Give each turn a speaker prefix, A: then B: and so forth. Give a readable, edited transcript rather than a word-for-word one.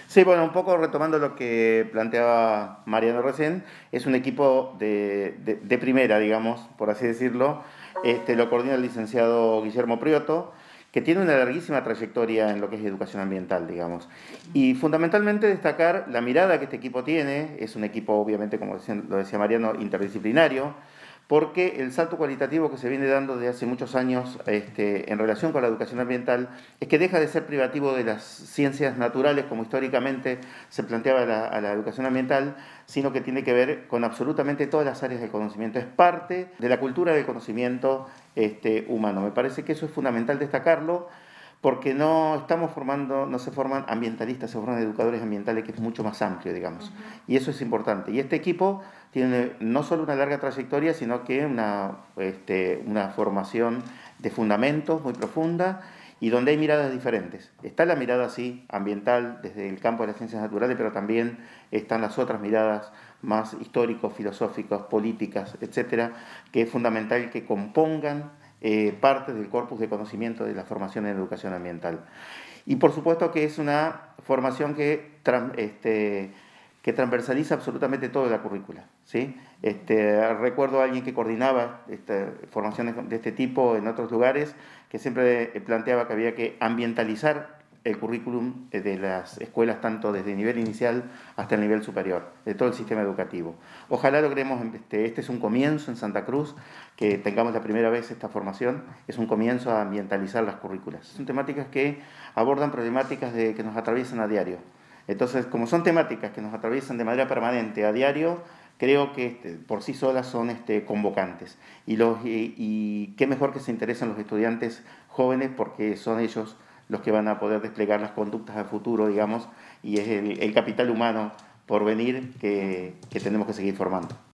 A: Sí, bueno, un poco retomando lo que planteaba Mariano recién, es un equipo de primera, digamos, por así decirlo. Lo coordina el licenciado Guillermo Prioto, que tiene una larguísima trayectoria en lo que es educación ambiental, digamos. Y fundamentalmente destacar la mirada que este equipo tiene, es un equipo obviamente, como lo decía Mariano, interdisciplinario, porque el salto cualitativo que se viene dando desde hace muchos años en relación con la educación ambiental es que deja de ser privativo de las ciencias naturales, como históricamente se planteaba a la educación ambiental, sino que tiene que ver con absolutamente todas las áreas del conocimiento. Es parte de la cultura del conocimiento humano. Me parece que eso es fundamental destacarlo porque no estamos formando, no se forman ambientalistas, se forman educadores ambientales, que es mucho más amplio, digamos. Y eso es importante. Y este equipo tiene no solo una larga trayectoria, sino que una formación de fundamentos muy profunda y donde hay miradas diferentes. Está la mirada, sí, ambiental desde el campo de las ciencias naturales, pero también están las otras miradas más históricos, filosóficas, políticas, etcétera, que es fundamental que compongan parte del corpus de conocimiento de la formación en educación ambiental. Y por supuesto que es una formación que transversaliza absolutamente toda la currícula. ¿Sí? Recuerdo a alguien que coordinaba formaciones de este tipo en otros lugares, que siempre planteaba que había que ambientalizar el currículum de las escuelas, tanto desde el nivel inicial hasta el nivel superior, de todo el sistema educativo. Ojalá logremos, este es un comienzo en Santa Cruz, que tengamos la primera vez esta formación, es un comienzo a ambientalizar las currículas. Son temáticas que abordan problemáticas que nos atraviesan a diario. Entonces, como son temáticas que nos atraviesan de manera permanente a diario, creo que por sí solas son convocantes. Y qué mejor que se interesen los estudiantes jóvenes porque son ellos los que van a poder desplegar las conductas al futuro, digamos, y es el capital humano por venir que tenemos que seguir formando.